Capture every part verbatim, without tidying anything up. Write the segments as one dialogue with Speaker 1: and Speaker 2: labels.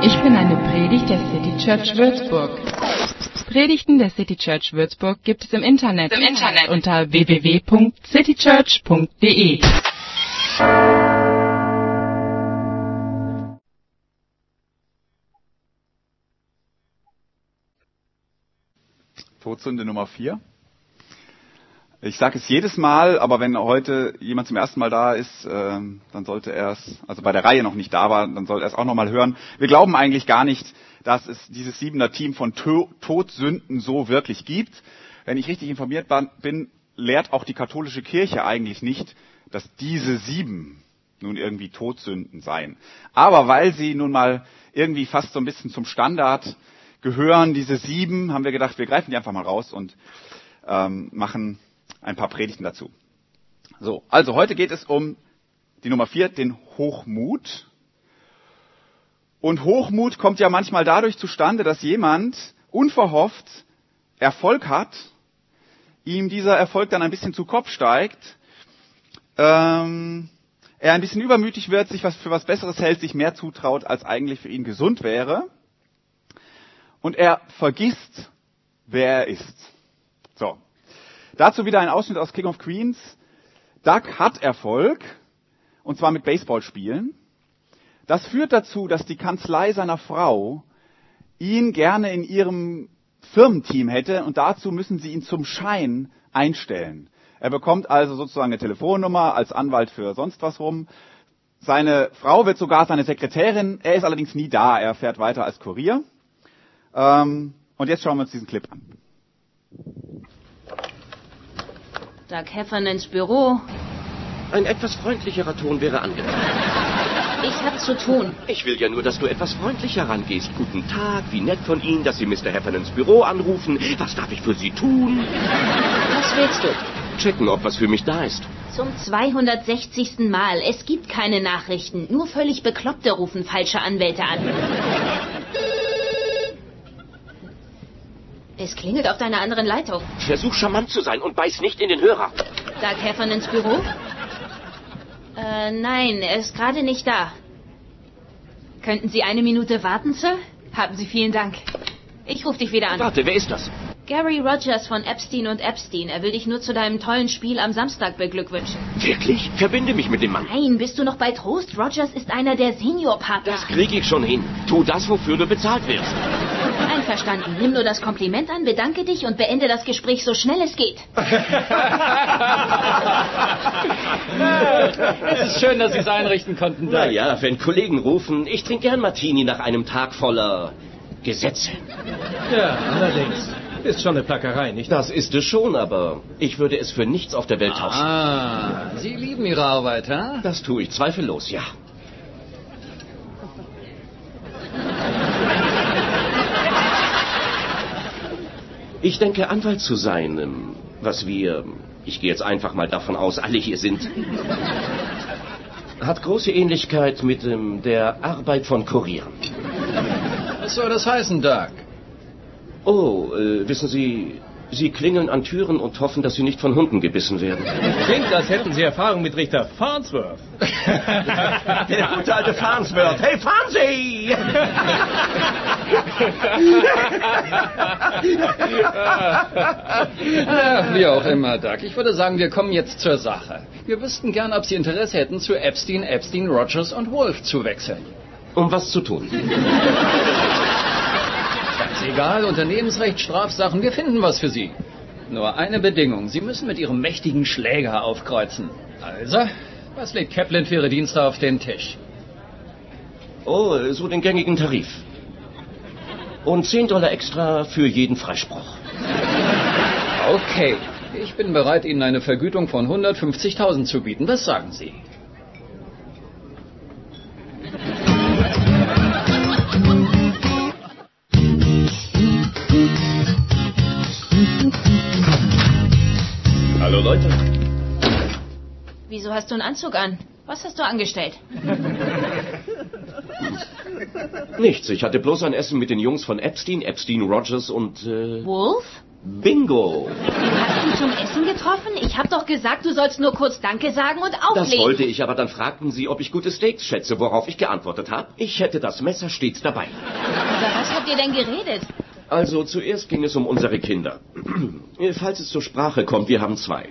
Speaker 1: Ich bin eine Predigt der City Church Würzburg. Predigten der City Church Würzburg gibt es im Internet, Im Internet. unter w w w punkt citychurch punkt d e.
Speaker 2: Todsünde Nummer vier. Ich sage es jedes Mal, aber wenn heute jemand zum ersten Mal da ist, äh, dann sollte er es, also bei der Reihe noch nicht da war, dann sollte er es auch nochmal hören. Wir glauben eigentlich gar nicht, dass es dieses Siebener Team von to- Todsünden so wirklich gibt. Wenn ich richtig informiert bin, lehrt auch die katholische Kirche eigentlich nicht, dass diese sieben nun irgendwie Todsünden seien. Aber weil sie nun mal irgendwie fast so ein bisschen zum Standard gehören, diese sieben, haben wir gedacht, wir greifen die einfach mal raus und ähm, machen ein paar Predigten dazu. So, also heute geht es um die Nummer vier, den Hochmut. Und Hochmut kommt ja manchmal dadurch zustande, dass jemand unverhofft Erfolg hat, ihm dieser Erfolg dann ein bisschen zu Kopf steigt, ähm, er ein bisschen übermütig wird, sich was für was Besseres hält, sich mehr zutraut, als eigentlich für ihn gesund wäre. Und er vergisst, wer er ist. So. Dazu wieder ein Ausschnitt aus King of Queens. Doug hat Erfolg, und zwar mit Baseballspielen. Das führt dazu, dass die Kanzlei seiner Frau ihn gerne in ihrem Firmenteam hätte, und dazu müssen sie ihn zum Schein einstellen. Er bekommt also sozusagen eine Telefonnummer als Anwalt für sonst was rum. Seine Frau wird sogar seine Sekretärin. Er ist allerdings nie da. Er fährt weiter als Kurier. Ähm, und jetzt schauen wir uns diesen Clip an.
Speaker 3: Doug Heffernans Büro.
Speaker 4: Ein etwas freundlicherer Ton wäre angebracht.
Speaker 3: Ich hab zu tun.
Speaker 4: Ich will ja nur, dass du etwas freundlicher rangehst. Guten Tag, wie nett von Ihnen, dass Sie Mister Heffernans Büro anrufen. Was darf ich für Sie tun?
Speaker 3: Was willst du?
Speaker 4: Checken, ob was für mich da ist.
Speaker 3: Zum zweihundertsechzigsten Mal. Es gibt keine Nachrichten. Nur völlig Bekloppte rufen falsche Anwälte an. Es klingelt auf deiner anderen Leitung.
Speaker 4: Versuch charmant zu sein und beiß nicht in den Hörer.
Speaker 3: Doug Heffernans Büro? Äh, nein, er ist gerade nicht da. Könnten Sie eine Minute warten, Sir? Haben Sie vielen Dank. Ich rufe dich wieder an.
Speaker 4: Warte, wer ist das?
Speaker 3: Gary Rogers von Epstein und Epstein. Er will dich nur zu deinem tollen Spiel am Samstag beglückwünschen.
Speaker 4: Wirklich? Verbinde mich mit dem Mann.
Speaker 3: Nein, bist du noch bei Trost? Rogers ist einer der Seniorpartner.
Speaker 4: Das kriege ich schon hin. Tu das, wofür du bezahlt wirst.
Speaker 3: Einverstanden. Nimm nur das Kompliment an, bedanke dich und beende das Gespräch so schnell es geht.
Speaker 5: Es ist schön, dass Sie es einrichten konnten.
Speaker 4: Na ja, wenn Kollegen rufen, ich trinke gern Martini nach einem Tag voller Gesetze.
Speaker 5: Ja, allerdings. Ist schon eine Plackerei, nicht?
Speaker 4: Das ist es schon, aber ich würde es für nichts auf der Welt tauschen.
Speaker 5: Ah, Sie lieben Ihre Arbeit, ha?
Speaker 4: Das tue ich zweifellos, ja. Ich denke, Anwalt zu sein, was wir, ich gehe jetzt einfach mal davon aus, alle hier sind, hat große Ähnlichkeit mit ähm, der Arbeit von Kurieren.
Speaker 5: Was soll das heißen, Doug?
Speaker 4: Oh, äh, wissen Sie, Sie klingeln an Türen und hoffen, dass Sie nicht von Hunden gebissen werden.
Speaker 5: Klingt, als hätten Sie Erfahrung mit Richter Farnsworth.
Speaker 4: Der gute alte Farnsworth. Hey, fahren Sie!
Speaker 5: Ach, wie auch immer, Doug. Ich würde sagen, wir kommen jetzt zur Sache. Wir wüssten gern, ob Sie Interesse hätten, zu Epstein, Epstein, Rogers und Wolf zu wechseln.
Speaker 4: Um was zu tun?
Speaker 5: Egal, Unternehmensrecht, Strafsachen, wir finden was für Sie. Nur eine Bedingung, Sie müssen mit Ihrem mächtigen Schläger aufkreuzen. Also, was legt Kaplan für Ihre Dienste auf den Tisch?
Speaker 4: Oh, so den gängigen Tarif. Und zehn Dollar extra für jeden Freispruch.
Speaker 5: Okay, ich bin bereit, Ihnen eine Vergütung von hundertfünfzigtausend zu bieten. Was sagen Sie?
Speaker 4: Hallo Leute.
Speaker 3: Wieso hast du einen Anzug an? Was hast du angestellt?
Speaker 4: Nichts, ich hatte bloß ein Essen mit den Jungs von Epstein, Epstein, Rogers und... Äh
Speaker 3: Wolf?
Speaker 4: Bingo.
Speaker 3: Hast du zum Essen getroffen? Ich hab doch gesagt, du sollst nur kurz Danke sagen und auflegen.
Speaker 4: Das wollte ich, aber dann fragten Sie, ob ich gute Steaks schätze, worauf ich geantwortet habe. Ich hätte das Messer stets dabei.
Speaker 3: Über was habt ihr denn geredet?
Speaker 4: Also, zuerst ging es um unsere Kinder. Falls es zur Sprache kommt, wir haben zwei.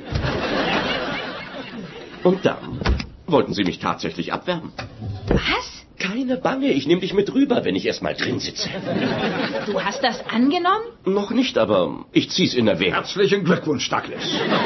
Speaker 4: Und dann wollten Sie mich tatsächlich abwerben.
Speaker 3: Was?
Speaker 4: Keine Bange, ich nehme dich mit rüber, wenn ich erst mal drin sitze.
Speaker 3: Du hast das angenommen?
Speaker 4: Noch nicht, aber ich zieh's in Erwägung.
Speaker 6: Herzlichen Glückwunsch, Douglas.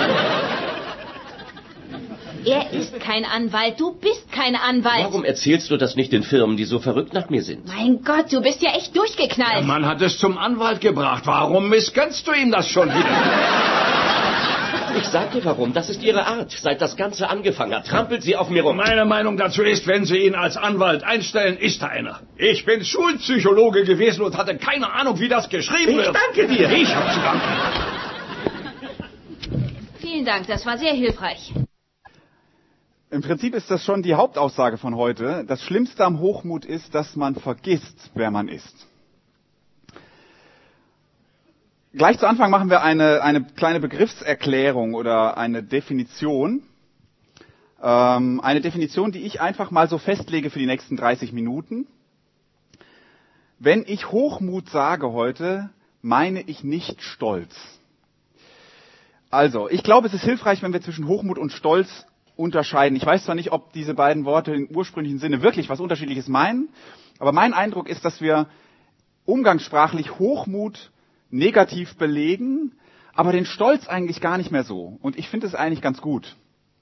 Speaker 3: Er ist kein Anwalt, du bist kein Anwalt.
Speaker 4: Warum erzählst du das nicht den Firmen, die so verrückt nach mir sind?
Speaker 3: Mein Gott, du bist ja echt durchgeknallt.
Speaker 6: Der Mann hat es zum Anwalt gebracht. Warum missgönnst du ihm das schon wieder?
Speaker 4: Ich sag dir warum, das ist ihre Art. Seit das Ganze angefangen hat, trampelt sie auf mir rum.
Speaker 6: Meine Meinung dazu ist, wenn Sie ihn als Anwalt einstellen, ist er einer. Ich bin Schulpsychologe gewesen und hatte keine Ahnung, wie das geschrieben
Speaker 4: Ich
Speaker 6: wird.
Speaker 4: danke dir.
Speaker 6: Ich hab zu danken.
Speaker 3: Vielen Dank, das war sehr hilfreich.
Speaker 2: Im Prinzip ist das schon die Hauptaussage von heute. Das Schlimmste am Hochmut ist, dass man vergisst, wer man ist. Gleich zu Anfang machen wir eine, eine kleine Begriffserklärung oder eine Definition. Ähm, eine Definition, die ich einfach mal so festlege für die nächsten dreißig Minuten. Wenn ich Hochmut sage heute, meine ich nicht Stolz. Also, ich glaube, es ist hilfreich, wenn wir zwischen Hochmut und Stolz unterscheiden. Ich weiß zwar nicht, ob diese beiden Worte im ursprünglichen Sinne wirklich was Unterschiedliches meinen, aber mein Eindruck ist, dass wir umgangssprachlich Hochmut negativ belegen, aber den Stolz eigentlich gar nicht mehr so. Und ich finde es eigentlich ganz gut.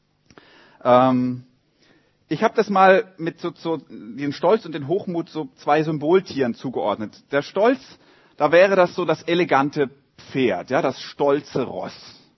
Speaker 2: Ähm, ich habe das mal mit so, so den Stolz und den Hochmut so zwei Symboltieren zugeordnet. Der Stolz, da wäre das so das elegante Pferd, ja, das stolze Ross.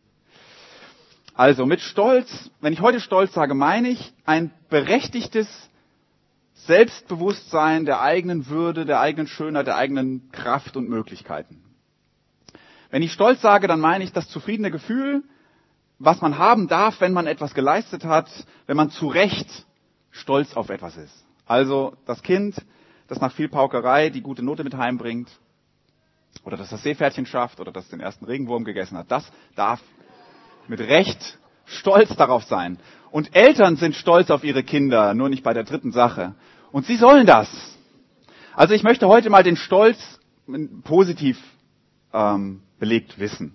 Speaker 2: Also mit Stolz, wenn ich heute Stolz sage, meine ich ein berechtigtes Selbstbewusstsein der eigenen Würde, der eigenen Schönheit, der eigenen Kraft und Möglichkeiten. Wenn ich Stolz sage, dann meine ich das zufriedene Gefühl, was man haben darf, wenn man etwas geleistet hat, wenn man zu Recht stolz auf etwas ist. Also das Kind, das nach viel Paukerei die gute Note mit heimbringt, oder das das Seepferdchen schafft, oder das den ersten Regenwurm gegessen hat, das darf mit Recht stolz darauf sein. Und Eltern sind stolz auf ihre Kinder, nur nicht bei der dritten Sache. Und sie sollen das. Also ich möchte heute mal den Stolz positiv ähm, belegt wissen.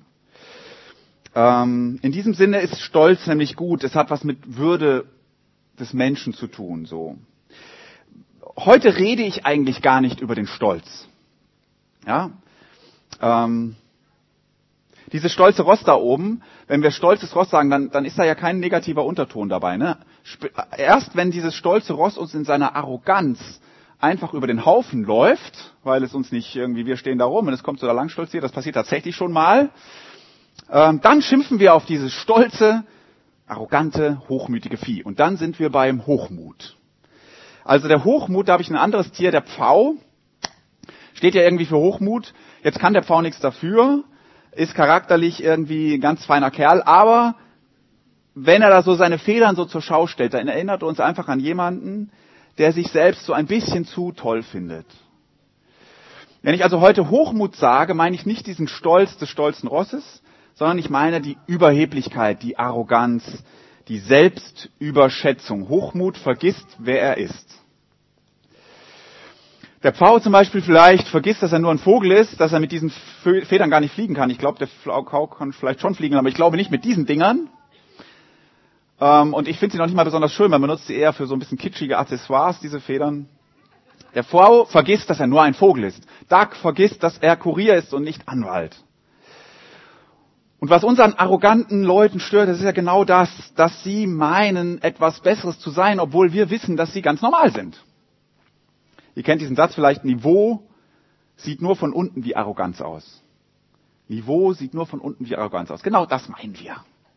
Speaker 2: Ähm, in diesem Sinne ist Stolz nämlich gut. Es hat was mit Würde des Menschen zu tun. So. Heute rede ich eigentlich gar nicht über den Stolz. Ja. Ähm, Dieses stolze Ross da oben, wenn wir stolzes Ross sagen, dann, dann ist da ja kein negativer Unterton dabei. Ne? Erst wenn dieses stolze Ross uns in seiner Arroganz einfach über den Haufen läuft, weil es uns nicht irgendwie, wir stehen da rum und es kommt zu der Langstolz hier, das passiert tatsächlich schon mal, ähm, dann schimpfen wir auf dieses stolze, arrogante, hochmütige Vieh. Und dann sind wir beim Hochmut. Also der Hochmut, da habe ich ein anderes Tier, der Pfau, steht ja irgendwie für Hochmut. Jetzt kann der Pfau nichts dafür, ist charakterlich irgendwie ein ganz feiner Kerl, aber wenn er da so seine Federn so zur Schau stellt, dann erinnert er uns einfach an jemanden, der sich selbst so ein bisschen zu toll findet. Wenn ich also heute Hochmut sage, meine ich nicht diesen Stolz des stolzen Rosses, sondern ich meine die Überheblichkeit, die Arroganz, die Selbstüberschätzung. Hochmut vergisst, wer er ist. Der Pfau zum Beispiel vielleicht vergisst, dass er nur ein Vogel ist, dass er mit diesen Federn gar nicht fliegen kann. Ich glaube, der Pfau kann vielleicht schon fliegen, aber ich glaube nicht mit diesen Dingern. Und ich finde sie noch nicht mal besonders schön, man benutzt sie eher für so ein bisschen kitschige Accessoires, diese Federn. Der Pfau vergisst, dass er nur ein Vogel ist. Duck vergisst, dass er Kurier ist und nicht Anwalt. Und was unseren arroganten Leuten stört, das ist ja genau das, dass sie meinen, etwas Besseres zu sein, obwohl wir wissen, dass sie ganz normal sind. Ihr kennt diesen Satz vielleicht, Niveau sieht nur von unten wie Arroganz aus. Niveau sieht nur von unten wie Arroganz aus. Genau das meinen wir.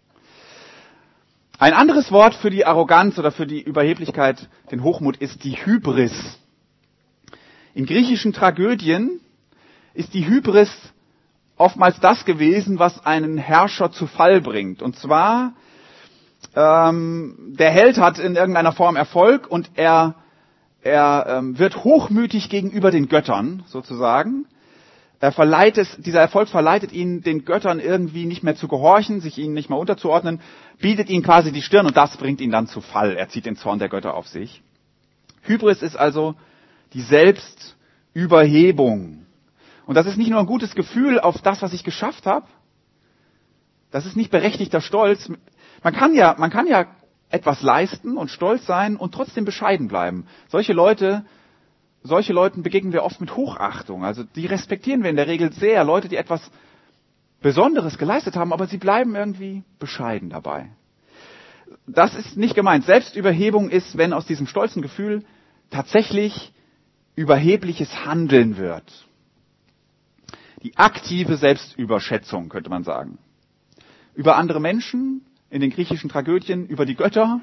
Speaker 2: Ein anderes Wort für die Arroganz oder für die Überheblichkeit, den Hochmut, ist die Hybris. In griechischen Tragödien ist die Hybris oftmals das gewesen, was einen Herrscher zu Fall bringt. Und zwar, ähm, der Held hat in irgendeiner Form Erfolg und er Er ähm, wird hochmütig gegenüber den Göttern, sozusagen. Er verleiht es, dieser Erfolg verleitet ihn, den Göttern irgendwie nicht mehr zu gehorchen, sich ihnen nicht mehr unterzuordnen, bietet ihnen quasi die Stirn und das bringt ihn dann zu Fall. Er zieht den Zorn der Götter auf sich. Hybris ist also die Selbstüberhebung. Und das ist nicht nur ein gutes Gefühl auf das, was ich geschafft habe. Das ist nicht berechtigter Stolz. Man kann ja, man kann ja etwas leisten und stolz sein und trotzdem bescheiden bleiben. Solche Leute, solche Leuten begegnen wir oft mit Hochachtung. Also die respektieren wir in der Regel sehr. Leute, die etwas Besonderes geleistet haben, aber sie bleiben irgendwie bescheiden dabei. Das ist nicht gemeint. Selbstüberhebung ist, wenn aus diesem stolzen Gefühl tatsächlich überhebliches Handeln wird. Die aktive Selbstüberschätzung, könnte man sagen. Über andere Menschen, in den griechischen Tragödien, über die Götter.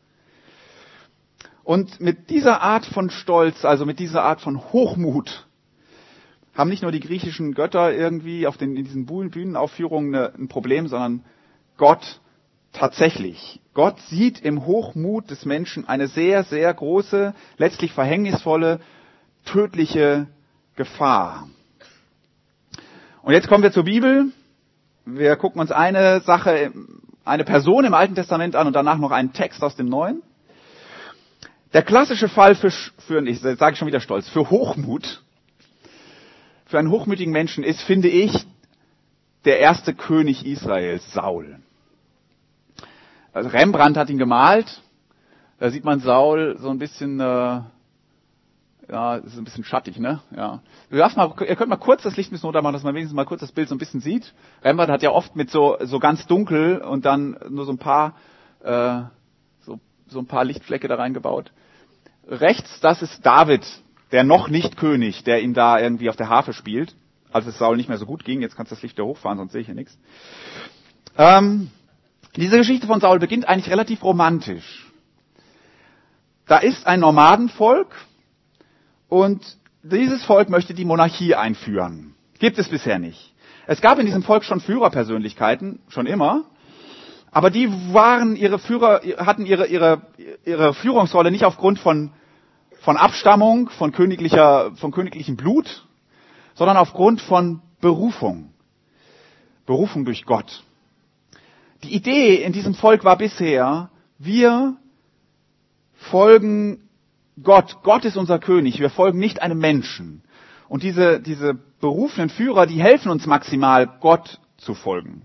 Speaker 2: Und mit dieser Art von Stolz, also mit dieser Art von Hochmut, haben nicht nur die griechischen Götter irgendwie auf den, in diesen Bühnenaufführungen ein Problem, sondern Gott tatsächlich. Gott sieht im Hochmut des Menschen eine sehr, sehr große, letztlich verhängnisvolle, tödliche Gefahr. Und jetzt kommen wir zur Bibel. Wir gucken uns eine Sache, eine Person im Alten Testament an und danach noch einen Text aus dem Neuen. Der klassische Fall für, für ich sage schon wieder stolz, für Hochmut, für einen hochmütigen Menschen ist, finde ich, der erste König Israels, Saul. Also Rembrandt hat ihn gemalt. Da sieht man Saul so ein bisschen, äh, ja, ist ein bisschen schattig, ne? Ja. Du darfst mal, ihr könnt mal kurz das Licht ein bisschen runter machen, dass man wenigstens mal kurz das Bild so ein bisschen sieht. Rembrandt hat ja oft mit so so ganz dunkel und dann nur so ein paar äh, so so ein paar Lichtflecke da reingebaut. Rechts, das ist David, der noch nicht König, der ihm da irgendwie auf der Harfe spielt, als es Saul nicht mehr so gut ging. Jetzt kannst du das Licht da hochfahren, sonst sehe ich hier nichts. Ähm, diese Geschichte von Saul beginnt eigentlich relativ romantisch. Da ist ein Nomadenvolk und dieses Volk möchte die Monarchie einführen. Gibt es bisher nicht. Es gab in diesem Volk schon Führerpersönlichkeiten, schon immer. Aber die waren ihre Führer, hatten ihre, ihre, ihre Führungsrolle nicht aufgrund von, von Abstammung, von königlicher, von königlichem Blut, sondern aufgrund von Berufung. Berufung durch Gott. Die Idee in diesem Volk war bisher, wir folgen Gott. Gott ist unser König. Wir folgen nicht einem Menschen. Und diese, diese berufenen Führer, die helfen uns maximal, Gott zu folgen.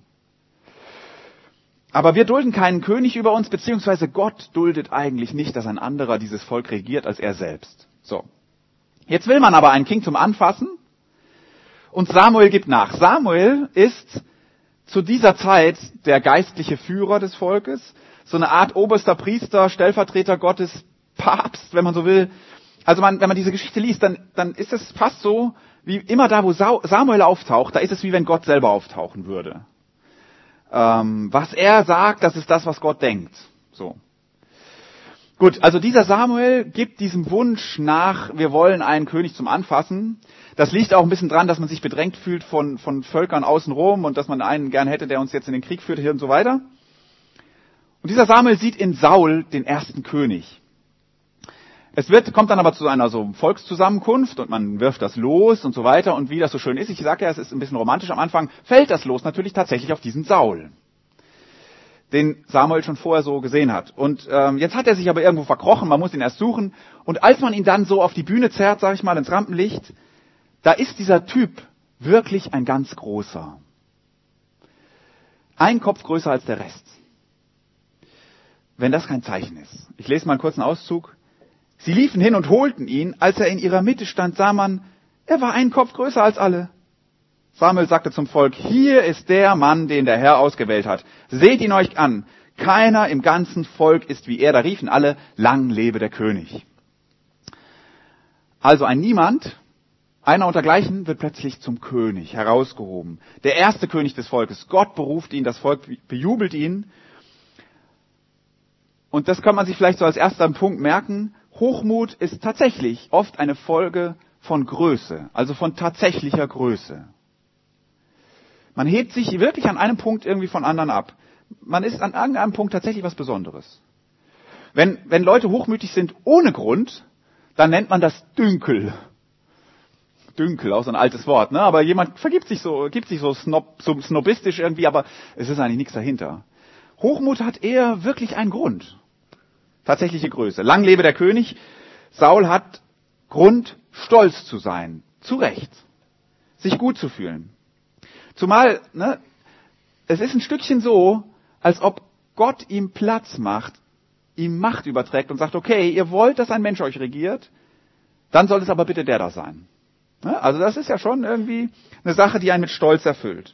Speaker 2: Aber wir dulden keinen König über uns, beziehungsweise Gott duldet eigentlich nicht, dass ein anderer dieses Volk regiert als er selbst. So. Jetzt will man aber einen King zum Anfassen und Samuel gibt nach. Samuel ist zu dieser Zeit der geistliche Führer des Volkes, so eine Art oberster Priester, Stellvertreter Gottes, Papst, wenn man so will. Also man, wenn man diese Geschichte liest, dann, dann ist es fast so, wie immer da, wo Samuel auftaucht, da ist es wie wenn Gott selber auftauchen würde. Ähm, was er sagt, das ist das, was Gott denkt. So. Gut, also dieser Samuel gibt diesem Wunsch nach, wir wollen einen König zum Anfassen. Das liegt auch ein bisschen dran, dass man sich bedrängt fühlt von, von Völkern außenrum und dass man einen gern hätte, der uns jetzt in den Krieg führt hier und so weiter. Und dieser Samuel sieht in Saul den ersten König. Es wird, kommt dann aber zu einer so Volkszusammenkunft und man wirft das Los und so weiter. Und wie das so schön ist, ich sage ja, es ist ein bisschen romantisch am Anfang, fällt das Los natürlich tatsächlich auf diesen Saul, den Samuel schon vorher so gesehen hat. Und ähm, jetzt hat er sich aber irgendwo verkrochen, man muss ihn erst suchen. Und als man ihn dann so auf die Bühne zerrt, sage ich mal, ins Rampenlicht, da ist dieser Typ wirklich ein ganz großer. Ein Kopf größer als der Rest. Wenn das kein Zeichen ist. Ich lese mal einen kurzen Auszug. Sie liefen hin und holten ihn. Als er in ihrer Mitte stand, sah man, er war einen Kopf größer als alle. Samuel sagte zum Volk, hier ist der Mann, den der Herr ausgewählt hat. Seht ihn euch an. Keiner im ganzen Volk ist wie er. Da riefen alle, lang lebe der König. Also ein Niemand, einer untergleichen, wird plötzlich zum König herausgehoben. Der erste König des Volkes. Gott beruft ihn, das Volk bejubelt ihn. Und das kann man sich vielleicht so als erster Punkt merken. Hochmut ist tatsächlich oft eine Folge von Größe, also von tatsächlicher Größe. Man hebt sich wirklich an einem Punkt irgendwie von anderen ab. Man ist an irgendeinem Punkt tatsächlich was Besonderes. Wenn, wenn Leute hochmütig sind ohne Grund, dann nennt man das Dünkel. Dünkel, auch so ein altes Wort, ne? Aber jemand vergibt sich so, gibt sich so, snob, so snobistisch irgendwie, aber es ist eigentlich nichts dahinter. Hochmut hat eher wirklich einen Grund. Tatsächliche Größe. Lang lebe der König. Saul hat Grund, stolz zu sein. Zu Recht. Sich gut zu fühlen. Zumal, ne, es ist ein Stückchen so, als ob Gott ihm Platz macht, ihm Macht überträgt und sagt, okay, ihr wollt, dass ein Mensch euch regiert, dann soll es aber bitte der da sein. Ne? Also das ist ja schon irgendwie eine Sache, die einen mit Stolz erfüllt.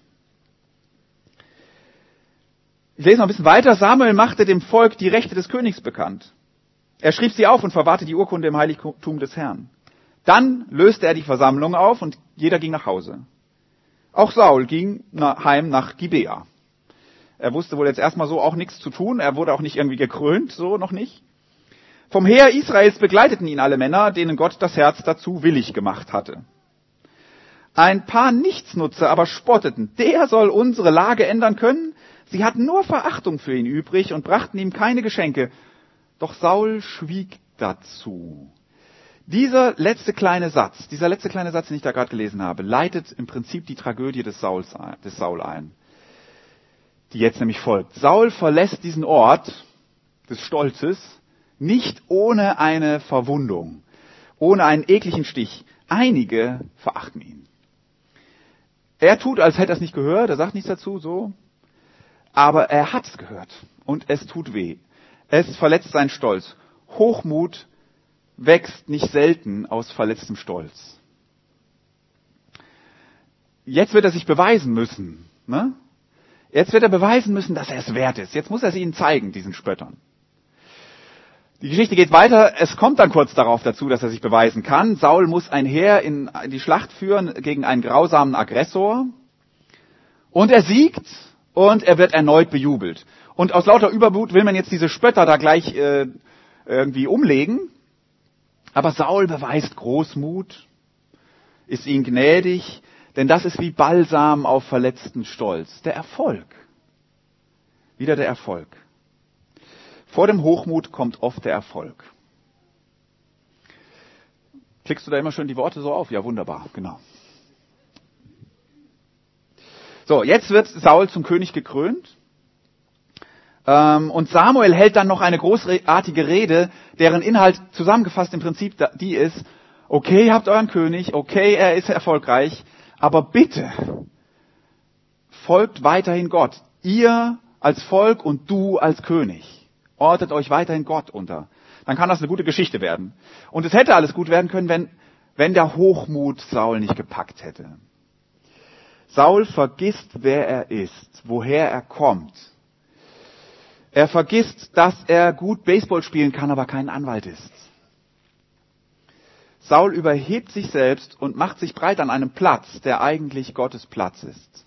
Speaker 2: Ich lese noch ein bisschen weiter. Samuel machte dem Volk die Rechte des Königs bekannt. Er schrieb sie auf und verwahrte die Urkunde im Heiligtum des Herrn. Dann löste er die Versammlung auf und jeder ging nach Hause. Auch Saul ging heim nach Gibea. Er wusste wohl jetzt erstmal so auch nichts zu tun. Er wurde auch nicht irgendwie gekrönt, so noch nicht. Vom Heer Israels begleiteten ihn alle Männer, denen Gott das Herz dazu willig gemacht hatte. Ein paar Nichtsnutzer aber spotteten. Der soll unsere Lage ändern können? Sie hatten nur Verachtung für ihn übrig und brachten ihm keine Geschenke. Doch Saul schwieg dazu. Dieser letzte kleine Satz, dieser letzte kleine Satz, den ich da gerade gelesen habe, leitet im Prinzip die Tragödie des, Sauls ein, des Saul ein, die jetzt nämlich folgt. Saul verlässt diesen Ort des Stolzes nicht ohne eine Verwundung, ohne einen ekligen Stich. Einige verachten ihn. Er tut, als hätte er es nicht gehört, er sagt nichts dazu, so. Aber er hat es gehört und es tut weh. Es verletzt seinen Stolz. Hochmut wächst nicht selten aus verletztem Stolz. Jetzt wird er sich beweisen müssen. Ne? Jetzt wird er beweisen müssen, dass er es wert ist. Jetzt muss er es ihnen zeigen, diesen Spöttern. Die Geschichte geht weiter. Es kommt dann kurz darauf dazu, dass er sich beweisen kann. Saul muss ein Heer in die Schlacht führen gegen einen grausamen Aggressor. Und er siegt und er wird erneut bejubelt. Und aus lauter Übermut will man jetzt diese Spötter da gleich äh, irgendwie umlegen. Aber Saul beweist Großmut, ist ihnen gnädig, denn das ist wie Balsam auf verletzten Stolz. Der Erfolg. Wieder der Erfolg. Vor dem Hochmut kommt oft der Erfolg. Klickst du da immer schön die Worte so auf? Ja, wunderbar, genau. So, jetzt wird Saul zum König gekrönt. Und Samuel hält dann noch eine großartige Rede, deren Inhalt zusammengefasst im Prinzip die ist, okay, ihr habt euren König, okay, er ist erfolgreich, aber bitte folgt weiterhin Gott. Ihr als Volk und du als König. Ordnet euch weiterhin Gott unter. Dann kann das eine gute Geschichte werden. Und es hätte alles gut werden können, wenn, wenn der Hochmut Saul nicht gepackt hätte. Saul vergisst, wer er ist, woher er kommt. Er vergisst, dass er gut Baseball spielen kann, aber kein Anwalt ist. Saul überhebt sich selbst und macht sich breit an einem Platz, der eigentlich Gottes Platz ist.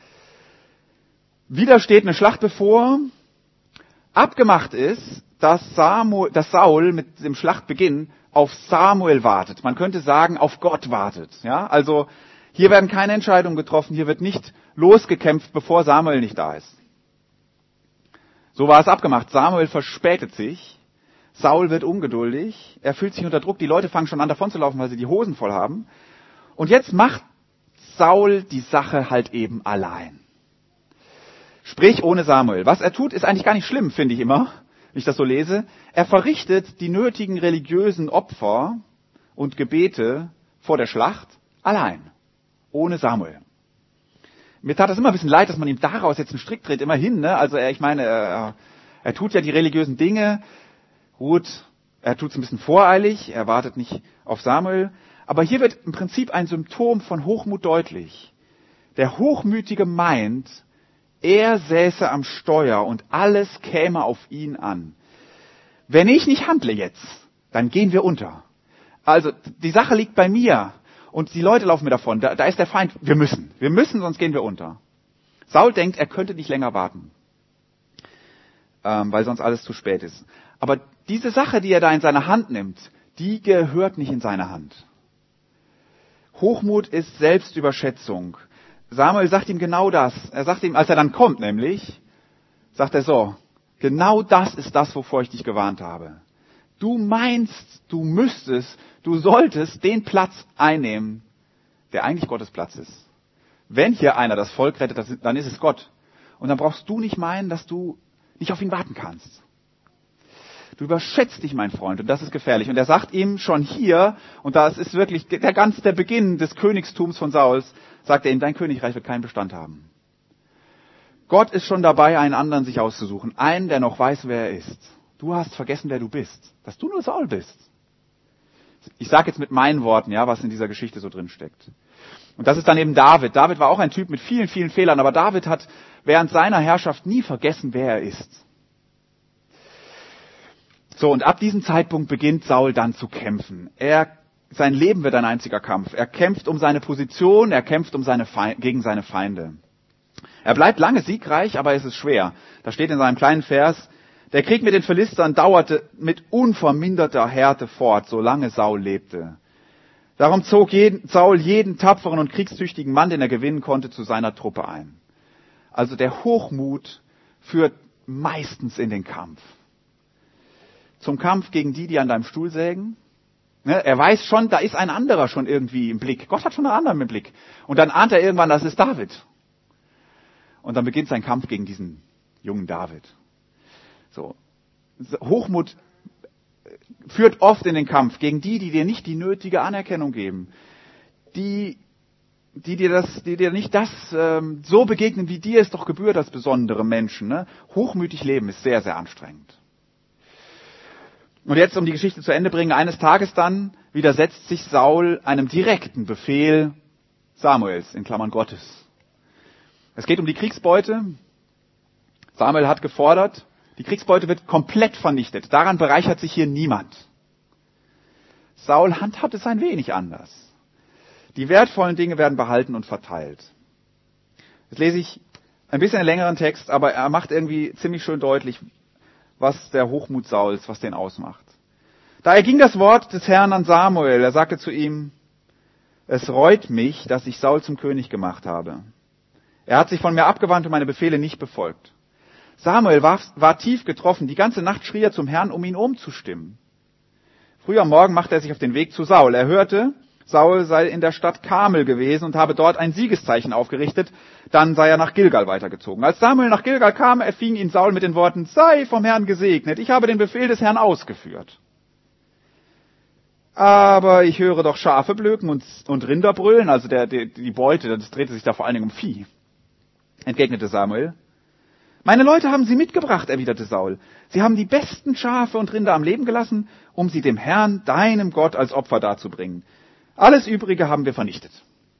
Speaker 2: Wieder steht eine Schlacht bevor. Abgemacht ist, dass, Samuel, dass Saul mit dem Schlachtbeginn auf Samuel wartet. Man könnte sagen, auf Gott wartet. Ja, also hier werden keine Entscheidungen getroffen, hier wird nicht losgekämpft, bevor Samuel nicht da ist. So war es abgemacht. Samuel verspätet sich. Saul wird ungeduldig. Er fühlt sich unter Druck. Die Leute fangen schon an davon zu laufen, weil sie die Hosen voll haben. Und jetzt macht Saul die Sache halt eben allein. Sprich ohne Samuel. Was er tut, ist eigentlich gar nicht schlimm, finde ich immer, wenn ich das so lese. Er verrichtet die nötigen religiösen Opfer und Gebete vor der Schlacht allein. Ohne Samuel. Mir tat das immer ein bisschen leid, dass man ihm daraus jetzt einen Strick dreht, immerhin. Ne? Also er, ich meine, er, er tut ja die religiösen Dinge. Gut, er tut es ein bisschen voreilig, er wartet nicht auf Samuel. Aber hier wird im Prinzip ein Symptom von Hochmut deutlich. Der Hochmütige meint, er säße am Steuer und alles käme auf ihn an. Wenn ich nicht handle jetzt, dann gehen wir unter. Also die Sache liegt bei mir. Und die Leute laufen mir davon. Da, da ist der Feind. Wir müssen. Wir müssen, sonst gehen wir unter. Saul denkt, er könnte nicht länger warten. Ähm, weil sonst alles zu spät ist. Aber diese Sache, die er da in seine Hand nimmt, die gehört nicht in seine Hand. Hochmut ist Selbstüberschätzung. Samuel sagt ihm genau das. Er sagt ihm, als er dann kommt nämlich, sagt er so, genau das ist das, wovor ich dich gewarnt habe. Du meinst, du müsstest, du solltest den Platz einnehmen, der eigentlich Gottes Platz ist. Wenn hier einer das Volk rettet, dann ist es Gott. Und dann brauchst du nicht meinen, dass du nicht auf ihn warten kannst. Du überschätzt dich, mein Freund, und das ist gefährlich. Und er sagt ihm schon hier, und das ist wirklich der ganze der Beginn des Königstums von Sauls, sagt er ihm, dein Königreich wird keinen Bestand haben. Gott ist schon dabei, einen anderen sich auszusuchen, einen, der noch weiß, wer er ist. Du hast vergessen, wer du bist, dass du nur Saul bist. Ich sage jetzt mit meinen Worten, ja, was in dieser Geschichte so drin steckt. Und das ist dann eben David. David war auch ein Typ mit vielen, vielen Fehlern, aber David hat während seiner Herrschaft nie vergessen, wer er ist. So, und ab diesem Zeitpunkt beginnt Saul dann zu kämpfen. Er, sein Leben wird ein einziger Kampf. Er kämpft um seine Position, er kämpft um seine Feind, gegen seine Feinde. Er bleibt lange siegreich, aber es ist schwer. Da steht in seinem kleinen Vers, der Krieg mit den Philistern dauerte mit unverminderter Härte fort, solange Saul lebte. Darum zog jeden, Saul jeden tapferen und kriegstüchtigen Mann, den er gewinnen konnte, zu seiner Truppe ein. Also der Hochmut führt meistens in den Kampf. Zum Kampf gegen die, die an deinem Stuhl sägen. Er weiß schon, da ist ein anderer schon irgendwie im Blick. Gott hat schon einen anderen im Blick. Und dann ahnt er irgendwann, das ist David. Und dann beginnt sein Kampf gegen diesen jungen David. So. Hochmut führt oft in den Kampf gegen die, die dir nicht die nötige Anerkennung geben. Die, die dir das, die dir nicht das ähm, so begegnen, wie dir es doch gebührt als besondere Menschen. Ne? Hochmütig leben ist sehr, sehr anstrengend. Und jetzt, um die Geschichte zu Ende bringen, eines Tages dann widersetzt sich Saul einem direkten Befehl Samuels, in Klammern Gottes. Es geht um die Kriegsbeute. Samuel hat gefordert, die Kriegsbeute wird komplett vernichtet. Daran bereichert sich hier niemand. Saul handhabt es ein wenig anders. Die wertvollen Dinge werden behalten und verteilt. Jetzt lese ich ein bisschen einen längeren Text, aber er macht irgendwie ziemlich schön deutlich, was der Hochmut Sauls, was den ausmacht. Da erging das Wort des Herrn an Samuel. Er sagte zu ihm, es reut mich, dass ich Saul zum König gemacht habe. Er hat sich von mir abgewandt und meine Befehle nicht befolgt. Samuel war, war tief getroffen. Die ganze Nacht schrie er zum Herrn, um ihn umzustimmen. Früh am Morgen machte er sich auf den Weg zu Saul. Er hörte, Saul sei in der Stadt Karmel gewesen und habe dort ein Siegeszeichen aufgerichtet. Dann sei er nach Gilgal weitergezogen. Als Samuel nach Gilgal kam, erfing ihn Saul mit den Worten, sei vom Herrn gesegnet, ich habe den Befehl des Herrn ausgeführt. Aber ich höre doch Schafe blöken und, und Rinder brüllen, also der, der, die Beute, das drehte sich da vor allen Dingen um Vieh, entgegnete Samuel. Meine Leute haben sie mitgebracht, erwiderte Saul. Sie haben die besten Schafe und Rinder am Leben gelassen, um sie dem Herrn, deinem Gott, als Opfer darzubringen. Alles Übrige haben wir vernichtet.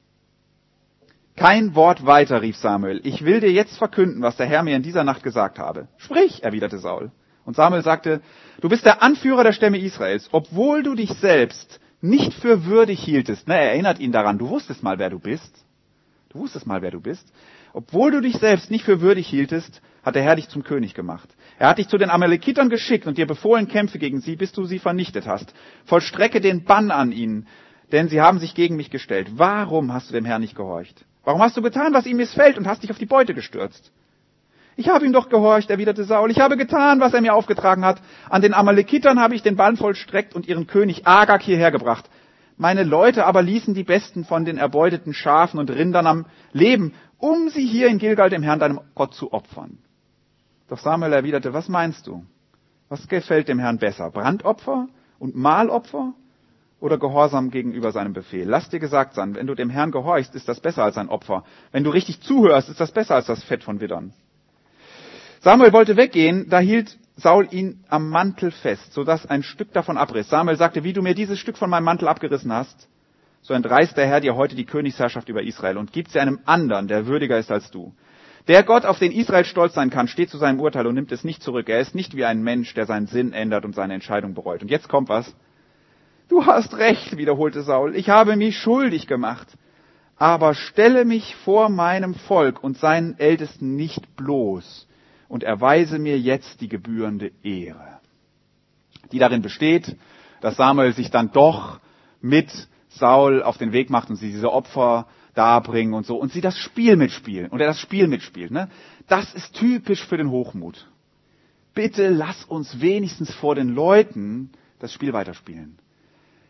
Speaker 2: Kein Wort weiter, rief Samuel. Ich will dir jetzt verkünden, was der Herr mir in dieser Nacht gesagt habe. Sprich, erwiderte Saul. Und Samuel sagte, du bist der Anführer der Stämme Israels, obwohl du dich selbst nicht für würdig hieltest. Na, er erinnert ihn daran, du wusstest mal, wer du bist. Du wusstest mal, wer du bist. Obwohl du dich selbst nicht für würdig hieltest, hat der Herr dich zum König gemacht. Er hat dich zu den Amalekitern geschickt und dir befohlen, kämpfe gegen sie, bis du sie vernichtet hast. Vollstrecke den Bann an ihnen, denn sie haben sich gegen mich gestellt. Warum hast du dem Herrn nicht gehorcht? Warum hast du getan, was ihm missfällt und hast dich auf die Beute gestürzt? Ich habe ihm doch gehorcht, erwiderte Saul. Ich habe getan, was er mir aufgetragen hat. An den Amalekitern habe ich den Bann vollstreckt und ihren König Agag hierher gebracht. Meine Leute aber ließen die Besten von den erbeuteten Schafen und Rindern am Leben, um sie hier in Gilgal dem Herrn, deinem Gott, zu opfern. Doch Samuel erwiderte, was meinst du? Was gefällt dem Herrn besser? Brandopfer und Mahlopfer oder Gehorsam gegenüber seinem Befehl? Lass dir gesagt sein, wenn du dem Herrn gehorchst, ist das besser als ein Opfer. Wenn du richtig zuhörst, ist das besser als das Fett von Widdern. Samuel wollte weggehen, da hielt Saul ihn am Mantel fest, sodass ein Stück davon abriss. Samuel sagte, wie du mir dieses Stück von meinem Mantel abgerissen hast, so entreißt der Herr dir heute die Königsherrschaft über Israel und gibt sie einem anderen, der würdiger ist als du. Der Gott, auf den Israel stolz sein kann, steht zu seinem Urteil und nimmt es nicht zurück. Er ist nicht wie ein Mensch, der seinen Sinn ändert und seine Entscheidung bereut. Und jetzt kommt was. Du hast recht, wiederholte Saul. Ich habe mich schuldig gemacht. Aber stelle mich vor meinem Volk und seinen Ältesten nicht bloß und erweise mir jetzt die gebührende Ehre. Die darin besteht, dass Samuel sich dann doch mit Saul auf den Weg macht und sie diese Opfer darbringen und so. Und sie das Spiel mitspielen. Und er das Spiel mitspielt. Ne? Das ist typisch für den Hochmut. Bitte lass uns wenigstens vor den Leuten das Spiel weiterspielen.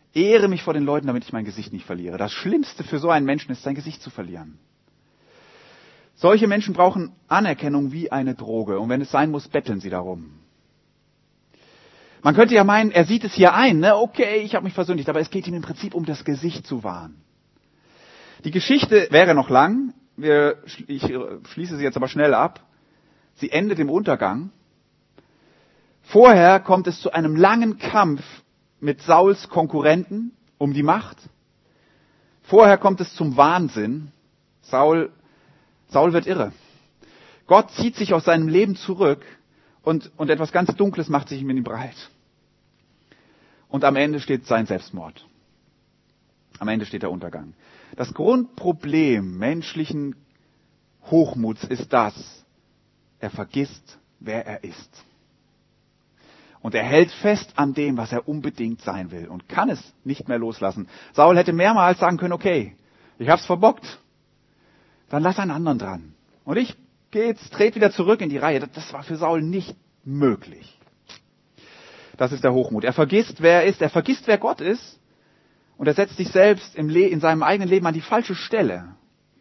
Speaker 2: ehre mich vor den Leuten, damit ich mein Gesicht nicht verliere. Das Schlimmste für so einen Menschen ist, sein Gesicht zu verlieren. Solche Menschen brauchen Anerkennung wie eine Droge. Und wenn es sein muss, betteln sie darum. Man könnte ja meinen, er sieht es hier ein, ne? Okay, ich habe mich versündigt, aber es geht ihm im Prinzip um das Gesicht zu wahren. Die Geschichte wäre noch lang, wir, ich schließe sie jetzt aber schnell ab. Sie endet im Untergang. Vorher kommt es zu einem langen Kampf mit Sauls Konkurrenten um die Macht. Vorher kommt es zum Wahnsinn. Saul, Saul wird irre. Gott zieht sich aus seinem Leben zurück und, und etwas ganz Dunkles macht sich mit ihm breit. Und am Ende steht sein Selbstmord. Am Ende steht der Untergang. Das Grundproblem menschlichen Hochmuts ist das, er vergisst, wer er ist. Und er hält fest an dem, was er unbedingt sein will und kann es nicht mehr loslassen. Saul hätte mehrmals sagen können, okay, ich hab's verbockt, dann lass einen anderen dran. Und ich gehe jetzt, trete wieder zurück in die Reihe. Das war für Saul nicht möglich. Das ist der Hochmut. Er vergisst, wer er ist, er vergisst, wer Gott ist und er setzt sich selbst im Le- in seinem eigenen Leben an die falsche Stelle.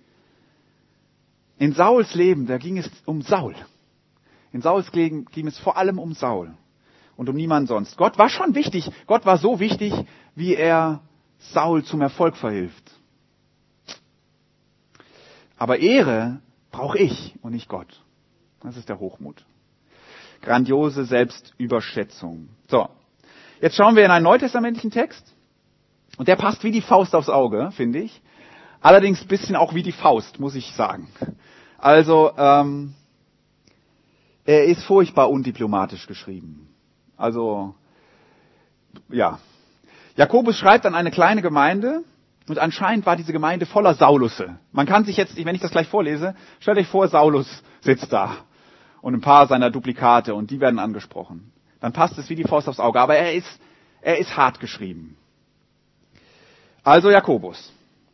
Speaker 2: In Sauls Leben, da ging es um Saul. In Sauls Leben ging es vor allem um Saul und um niemanden sonst. Gott war schon wichtig. Gott war so wichtig, wie er Saul zum Erfolg verhilft. Aber Ehre brauche ich und nicht Gott. Das ist der Hochmut. Grandiose Selbstüberschätzung. So, jetzt schauen wir in einen neutestamentlichen Text. Und der passt wie die Faust aufs Auge, finde ich. Allerdings ein bisschen auch wie die Faust, muss ich sagen. Also, ähm, er ist furchtbar undiplomatisch geschrieben. Also, ja. Jakobus schreibt an eine kleine Gemeinde und anscheinend war diese Gemeinde voller Saulusse. Man kann sich jetzt, wenn ich das gleich vorlese, stellt euch vor, Saulus sitzt da und ein paar seiner Duplikate und die werden angesprochen. Dann passt es wie die Faust aufs Auge, aber er ist, er ist hart geschrieben. Also Jakobus.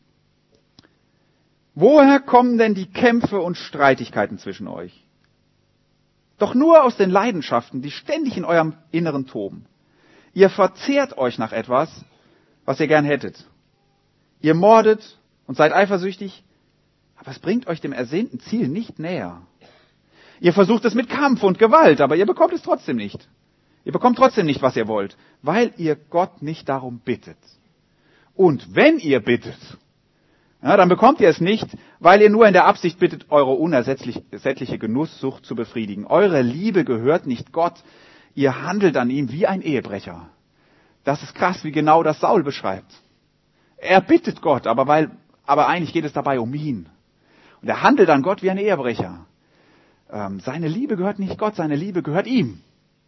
Speaker 2: Woher kommen denn die Kämpfe und Streitigkeiten zwischen euch? Doch nur aus den Leidenschaften, die ständig in eurem Inneren toben. Ihr verzehrt euch nach etwas, was ihr gern hättet. Ihr mordet und seid eifersüchtig, aber es bringt euch dem ersehnten Ziel nicht näher. Ihr versucht es mit Kampf und Gewalt, aber ihr bekommt es trotzdem nicht. Ihr bekommt trotzdem nicht, was ihr wollt, weil ihr Gott nicht darum bittet. Und wenn ihr bittet, ja, dann bekommt ihr es nicht, weil ihr nur in der Absicht bittet, eure unersättliche Genusssucht zu befriedigen. Eure Liebe gehört nicht Gott. Ihr handelt an ihm wie ein Ehebrecher. Das ist krass, wie genau das Saul beschreibt. Er bittet Gott, aber, weil, aber eigentlich geht es dabei um ihn. Und er handelt an Gott wie ein Ehebrecher. Ähm, seine Liebe gehört nicht Gott, seine Liebe gehört ihm.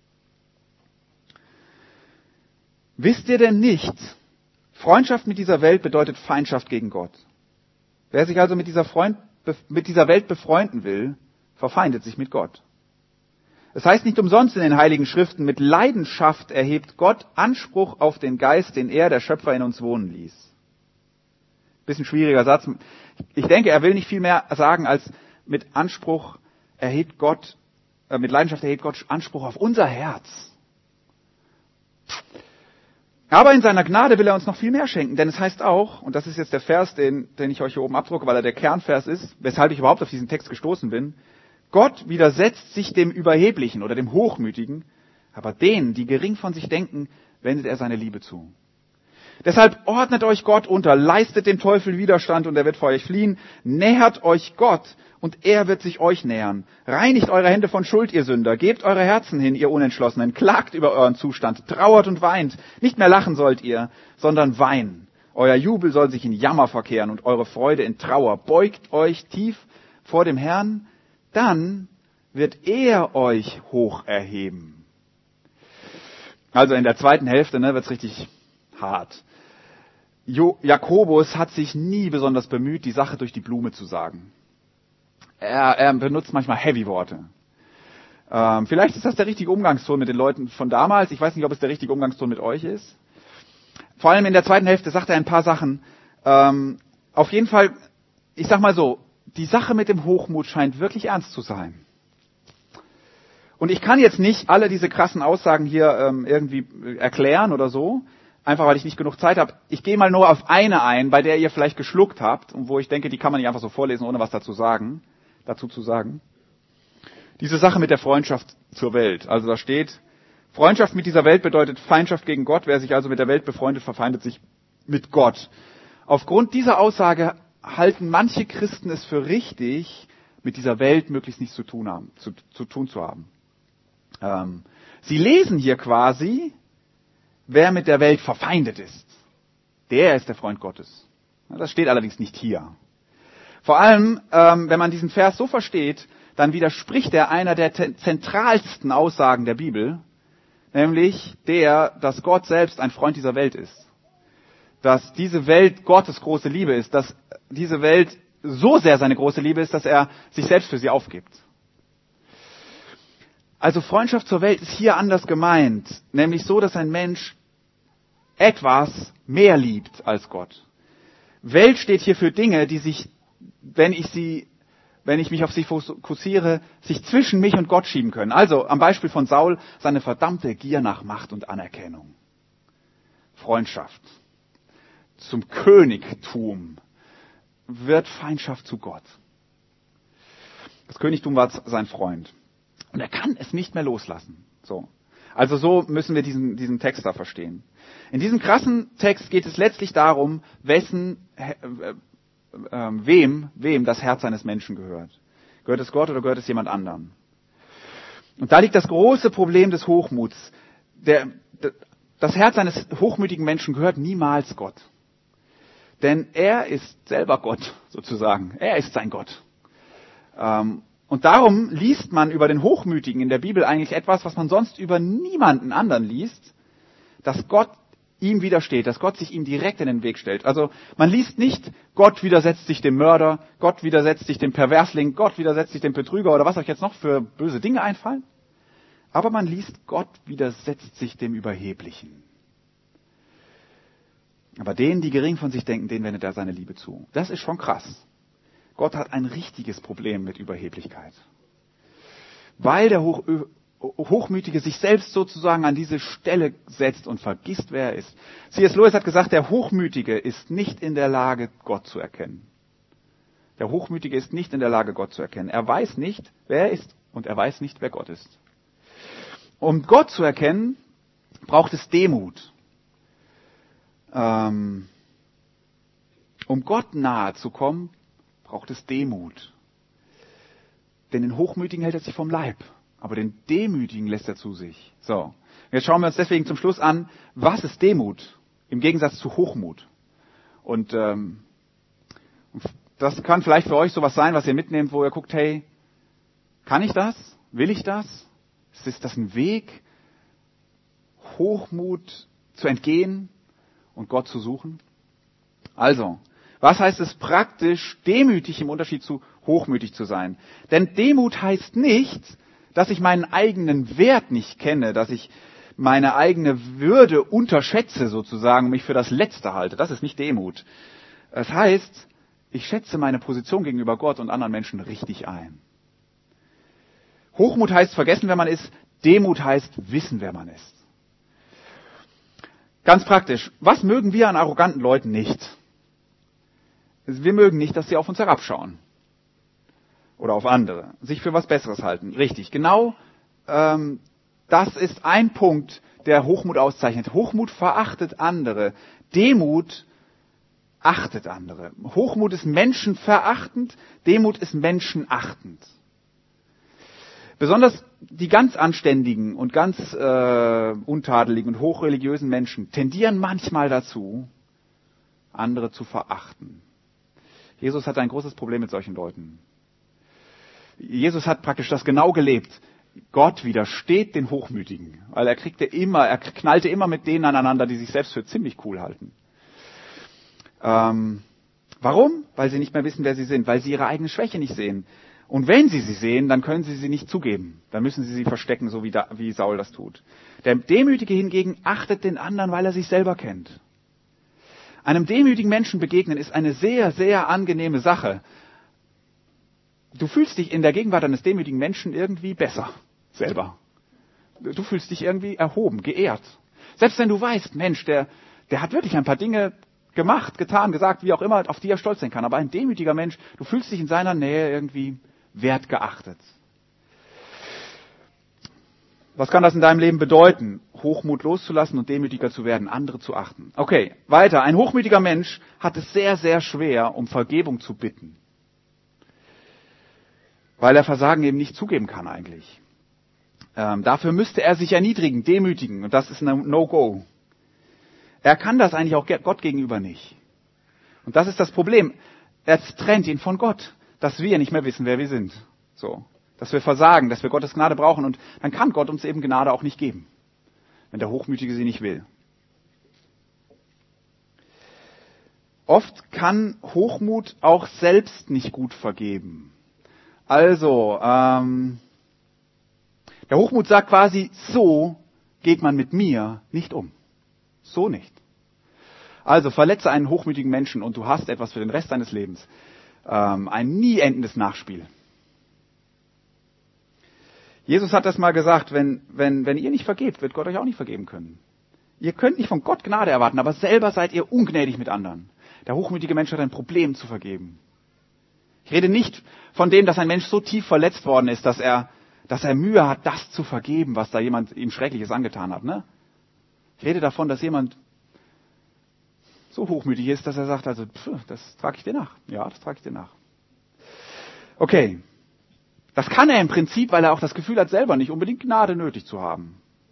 Speaker 2: Wisst ihr denn nicht, Freundschaft mit dieser Welt bedeutet Feindschaft gegen Gott. Wer sich also mit dieser, Freund, mit dieser Welt befreunden will, verfeindet sich mit Gott. Es heißt nicht umsonst in den Heiligen Schriften, mit Leidenschaft erhebt Gott Anspruch auf den Geist, den er, der Schöpfer, in uns wohnen ließ. Bisschen schwieriger Satz. Ich denke, er will nicht viel mehr sagen, als mit Anspruch erhebt Gott, äh, mit Leidenschaft erhebt Gott Anspruch auf unser Herz. Aber in seiner Gnade will er uns noch viel mehr schenken, denn es heißt auch, und das ist jetzt der Vers, den, den ich euch hier oben abdrucke, weil er der Kernvers ist, weshalb ich überhaupt auf diesen Text gestoßen bin, Gott widersetzt sich dem Überheblichen oder dem Hochmütigen, aber denen, die gering von sich denken, wendet er seine Liebe zu. Deshalb ordnet euch Gott unter, leistet dem Teufel Widerstand und er wird vor euch fliehen, nähert euch Gott und er wird sich euch nähern. Reinigt eure Hände von Schuld, ihr Sünder, gebt eure Herzen hin, ihr Unentschlossenen, klagt über euren Zustand, trauert und weint. Nicht mehr lachen sollt ihr, sondern weinen. Euer Jubel soll sich in Jammer verkehren und eure Freude in Trauer. Beugt euch tief vor dem Herrn, dann wird er euch hoch erheben. Also in der zweiten Hälfte ne, wird's richtig hart. Jo- Jakobus hat sich nie besonders bemüht, die Sache durch die Blume zu sagen. Er, er benutzt manchmal Heavy-Worte. Ähm, vielleicht ist das der richtige Umgangston mit den Leuten von damals. Ich weiß nicht, ob es der richtige Umgangston mit euch ist. Vor allem in der zweiten Hälfte sagt er ein paar Sachen. Ähm, auf jeden Fall, ich sag mal so, die Sache mit dem Hochmut scheint wirklich ernst zu sein. Und ich kann jetzt nicht alle diese krassen Aussagen hier ähm, irgendwie erklären oder so. einfach weil ich nicht genug Zeit habe, ich gehe mal nur auf eine ein, bei der ihr vielleicht geschluckt habt und wo ich denke, die kann man nicht einfach so vorlesen, ohne was dazu sagen, dazu zu sagen. Diese Sache mit der Freundschaft zur Welt. Also da steht, Freundschaft mit dieser Welt bedeutet Feindschaft gegen Gott. Wer sich also mit der Welt befreundet, verfeindet sich mit Gott. Aufgrund dieser Aussage halten manche Christen es für richtig, mit dieser Welt möglichst nichts zu tun haben, zu, zu tun zu haben. Ähm, sie lesen hier quasi, wer mit der Welt verfeindet ist, der ist der Freund Gottes. Das steht allerdings nicht hier. Vor allem, ähm, wenn man diesen Vers so versteht, dann widerspricht er einer der te- zentralsten Aussagen der Bibel, nämlich der, dass Gott selbst ein Freund dieser Welt ist. Dass diese Welt Gottes große Liebe ist, dass diese Welt so sehr seine große Liebe ist, dass er sich selbst für sie aufgibt. Also Freundschaft zur Welt ist hier anders gemeint, nämlich so, dass ein Mensch etwas mehr liebt als Gott. Welt steht hier für Dinge, die sich, wenn ich sie, wenn ich mich auf sie fokussiere, sich zwischen mich und Gott schieben können. Also am Beispiel von Saul, seine verdammte Gier nach Macht und Anerkennung. Freundschaft zum Königtum wird Feindschaft zu Gott. Das Königtum war sein Freund. Und er kann es nicht mehr loslassen. So. Also so müssen wir diesen, diesen Text da verstehen. In diesem krassen Text geht es letztlich darum, wessen, äh, äh, wem, wem das Herz eines Menschen gehört. Gehört es Gott oder gehört es jemand anderem? Und da liegt das große Problem des Hochmuts. Der, der, das Herz eines hochmütigen Menschen gehört niemals Gott. Denn er ist selber Gott, sozusagen. Er ist sein Gott. Ähm, und darum liest man über den Hochmütigen in der Bibel eigentlich etwas, was man sonst über niemanden anderen liest, dass Gott ihm widersteht, dass Gott sich ihm direkt in den Weg stellt. Also man liest nicht, Gott widersetzt sich dem Mörder, Gott widersetzt sich dem Perversling, Gott widersetzt sich dem Betrüger oder was euch jetzt noch für böse Dinge einfallen. Aber man liest, Gott widersetzt sich dem Überheblichen. Aber denen, die gering von sich denken, denen wendet er seine Liebe zu. Das ist schon krass. Gott hat ein richtiges Problem mit Überheblichkeit. Weil der Hoch, Hochmütige sich selbst sozusagen an diese Stelle setzt und vergisst, wer er ist. C S Lewis hat gesagt, der Hochmütige ist nicht in der Lage, Gott zu erkennen. Der Hochmütige ist nicht in der Lage, Gott zu erkennen. Er weiß nicht, wer er ist und er weiß nicht, wer Gott ist. Um Gott zu erkennen, braucht es Demut. Um Gott nahe zu kommen, braucht es Demut. Denn den Hochmütigen hält er sich vom Leib, aber den Demütigen lässt er zu sich. So, jetzt schauen wir uns deswegen zum Schluss an, was ist Demut im Gegensatz zu Hochmut. Und ähm, das kann vielleicht für euch sowas sein, was ihr mitnehmt, wo ihr guckt, hey, kann ich das? Will ich das? Ist das ein Weg, Hochmut zu entgehen und Gott zu suchen? Also, was heißt es praktisch, demütig im Unterschied zu hochmütig zu sein? Denn Demut heißt nicht, dass ich meinen eigenen Wert nicht kenne, dass ich meine eigene Würde unterschätze sozusagen und mich für das Letzte halte. Das ist nicht Demut. Das heißt, ich schätze meine Position gegenüber Gott und anderen Menschen richtig ein. Hochmut heißt vergessen, wer man ist. Demut heißt wissen, wer man ist. Ganz praktisch. Was mögen wir an arroganten Leuten nicht? Wir mögen nicht, dass sie auf uns herabschauen. Oder auf andere. Sich für was Besseres halten. Richtig. Genau ähm, das ist ein Punkt, der Hochmut auszeichnet. Hochmut verachtet andere. Demut achtet andere. Hochmut ist menschenverachtend. Demut ist menschenachtend. Besonders die ganz anständigen und ganz äh, untadeligen und hochreligiösen Menschen tendieren manchmal dazu, andere zu verachten. Jesus hatte ein großes Problem mit solchen Leuten. Jesus hat praktisch das genau gelebt. Gott widersteht den Hochmütigen, weil er kriegte immer, er knallte immer mit denen aneinander, die sich selbst für ziemlich cool halten. Ähm, warum? Weil sie nicht mehr wissen, wer sie sind, weil sie ihre eigene Schwäche nicht sehen. Und wenn sie sie sehen, dann können sie sie nicht zugeben. Dann müssen sie sie verstecken, so wie, da, wie Saul das tut. Der Demütige hingegen achtet den anderen, weil er sich selber kennt. Einem demütigen Menschen begegnen ist eine sehr, sehr angenehme Sache. Du fühlst dich in der Gegenwart eines demütigen Menschen irgendwie besser, selber. Du fühlst dich irgendwie erhoben, geehrt. Selbst wenn du weißt, Mensch, der, der hat wirklich ein paar Dinge gemacht, getan, gesagt, wie auch immer, auf die er stolz sein kann. Aber ein demütiger Mensch, du fühlst dich in seiner Nähe irgendwie wertgeachtet. Was kann das in deinem Leben bedeuten? Hochmut loszulassen und demütiger zu werden, andere zu achten. Okay, weiter. Ein hochmütiger Mensch hat es sehr, sehr schwer, um Vergebung zu bitten. Weil er Versagen eben nicht zugeben kann eigentlich. Ähm, dafür müsste er sich erniedrigen, demütigen. Und das ist ein No-Go. Er kann das eigentlich auch Gott gegenüber nicht. Und das ist das Problem. Er trennt ihn von Gott, dass wir nicht mehr wissen, wer wir sind. So. Dass wir versagen, dass wir Gottes Gnade brauchen. Und dann kann Gott uns eben Gnade auch nicht geben, wenn der Hochmütige sie nicht will. Oft kann Hochmut auch selbst nicht gut vergeben. Also, ähm, der Hochmut sagt quasi, so geht man mit mir nicht um. So nicht. Also verletze einen hochmütigen Menschen und du hast etwas für den Rest deines Lebens. Ähm, ein nie endendes Nachspiel. Jesus hat das mal gesagt, wenn, wenn, wenn ihr nicht vergebt, wird Gott euch auch nicht vergeben können. Ihr könnt nicht von Gott Gnade erwarten, aber selber seid ihr ungnädig mit anderen. Der hochmütige Mensch hat ein Problem zu vergeben. Ich rede nicht von dem, dass ein Mensch so tief verletzt worden ist, dass er, dass er Mühe hat, das zu vergeben, was da jemand ihm Schreckliches angetan hat. Ne? Ich rede davon, dass jemand so hochmütig ist, dass er sagt, also, pf, das trage ich dir nach. Ja, das trage ich dir nach. Okay. Das kann er im Prinzip, weil er auch das Gefühl hat, selber nicht unbedingt Gnade nötig zu haben.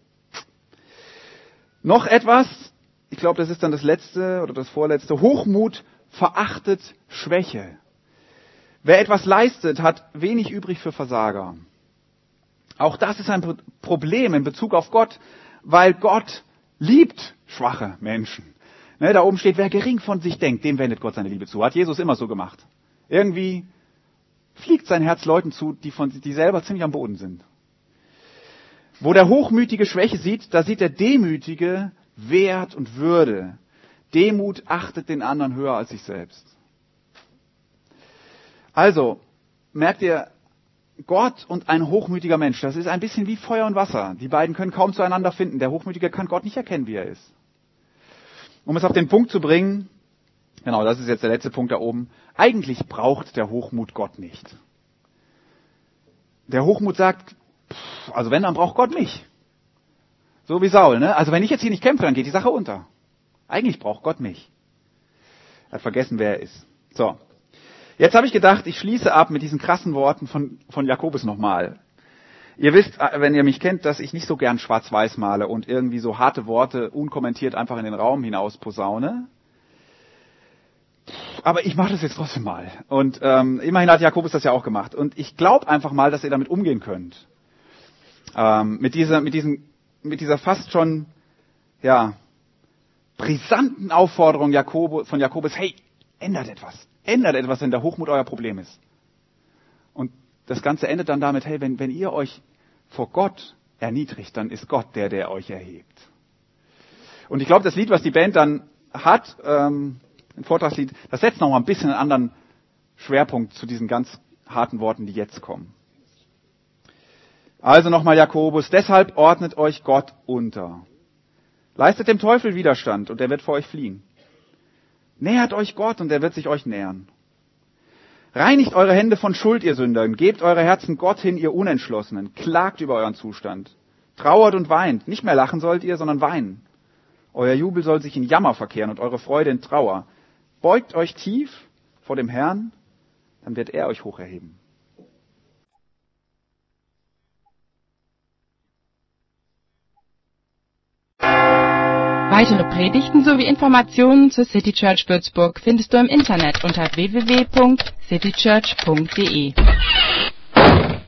Speaker 2: Noch etwas, ich glaube, das ist dann das letzte oder das vorletzte. Hochmut verachtet Schwäche. Wer etwas leistet, hat wenig übrig für Versager. Auch das ist ein Problem in Bezug auf Gott, weil Gott liebt schwache Menschen. Ne, da oben steht, wer gering von sich denkt, dem wendet Gott seine Liebe zu. Hat Jesus immer so gemacht. Irgendwie fliegt sein Herz Leuten zu, die, von, die selber ziemlich am Boden sind. Wo der Hochmütige Schwäche sieht, da sieht der Demütige Wert und Würde. Demut achtet den anderen höher als sich selbst. Also, merkt ihr, Gott und ein hochmütiger Mensch, das ist ein bisschen wie Feuer und Wasser. Die beiden können kaum zueinander finden. Der Hochmütige kann Gott nicht erkennen, wie er ist. Um es auf den Punkt zu bringen, genau, das ist jetzt der letzte Punkt da oben. Eigentlich braucht der Hochmut Gott nicht. Der Hochmut sagt, pff, also wenn, dann braucht Gott mich. So wie Saul, ne? Also wenn ich jetzt hier nicht kämpfe, dann geht die Sache unter. Eigentlich braucht Gott mich. Er hat vergessen, wer er ist. So. Jetzt habe ich gedacht, ich schließe ab mit diesen krassen Worten von, von Jakobus nochmal. Ihr wisst, wenn ihr mich kennt, dass ich nicht so gern schwarz-weiß male und irgendwie so harte Worte unkommentiert einfach in den Raum hinaus posaune. Aber ich mache das jetzt trotzdem mal. Und ähm, immerhin hat Jakobus das ja auch gemacht. Und ich glaube einfach mal, dass ihr damit umgehen könnt. Ähm, mit dieser, mit diesem, mit dieser fast schon, ja, brisanten Aufforderung Jakob, von Jakobus, hey, ändert etwas. Ändert etwas, wenn der Hochmut euer Problem ist. Und das Ganze endet dann damit, hey, wenn, wenn ihr euch vor Gott erniedrigt, dann ist Gott der, der euch erhebt. Und ich glaube, das Lied, was die Band dann hat, ähm, ein Vortragslied, das setzt noch mal ein bisschen einen anderen Schwerpunkt zu diesen ganz harten Worten, die jetzt kommen. Also nochmal Jakobus, deshalb ordnet euch Gott unter. Leistet dem Teufel Widerstand und er wird vor euch fliehen. Nähert euch Gott und er wird sich euch nähern. Reinigt eure Hände von Schuld, ihr Sündern. Gebt eure Herzen Gott hin, ihr Unentschlossenen. Klagt über euren Zustand. Trauert und weint. Nicht mehr lachen sollt ihr, sondern weinen. Euer Jubel soll sich in Jammer verkehren und eure Freude in Trauer. Beugt euch tief vor dem Herrn, dann wird er euch hoch erheben.
Speaker 1: Weitere Predigten sowie Informationen zur City Church Würzburg findest du im Internet unter w w w punkt city church punkt d e.